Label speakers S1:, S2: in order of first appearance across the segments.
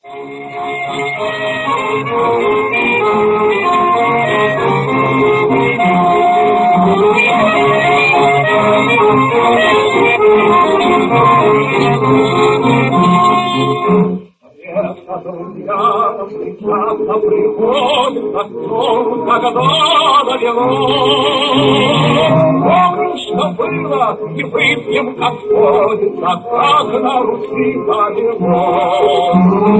S1: Часто приходит на сон, когда довело. Помним, что было, и выпьем, как ходится, как на Руси повело.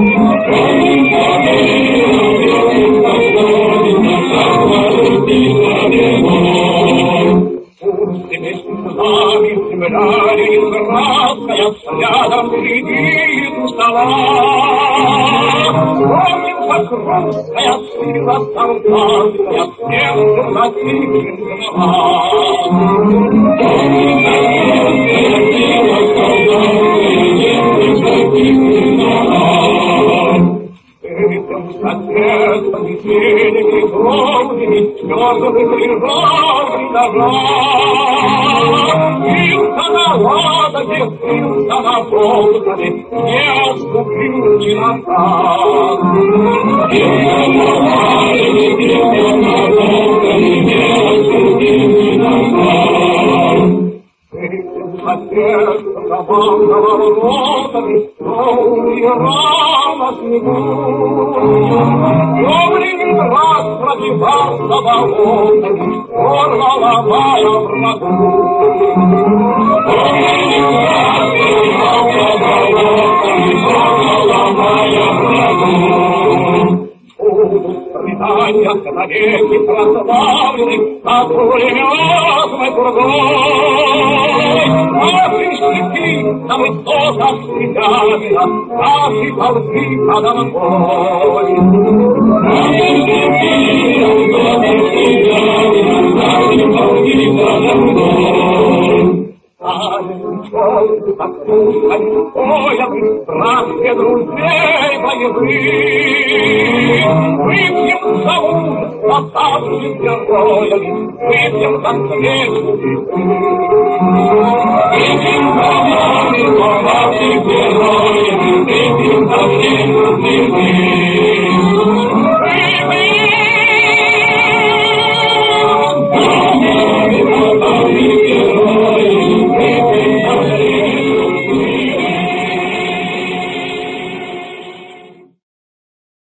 S1: Пусть вместе с нами земля ленинградская рядом сидит у стола. Помним, как русская сила солдатская всем носит голова. Помним, как русская сила солдатская всем носит голова. Этим соседом синими кровными слезами прижал ножа. Бился на Ладоге, бился на Волгове, не отступил ни назад. Бился на Ладоге, бился на Волгове, не отступил ни назад. Отец забавного воротами, но умирал на снегу. Добрый раз пробивался болотами, горло ломая врагу. Добрый раз пробивался болотами, горло ломая врагу. Воспоминания навеки прославлены над пулеметной кругой. Наши щеки на высотах Степанина, наши полки подо мной. Наши щеки на высотах Степанина, наши полки подо мной. Ушел, как пушками боем, братья друзей боевых. Выпьем за ужас, оставшись героями, выпьем за встречу выпьем за нами, оставшись героями, выпьем за встречу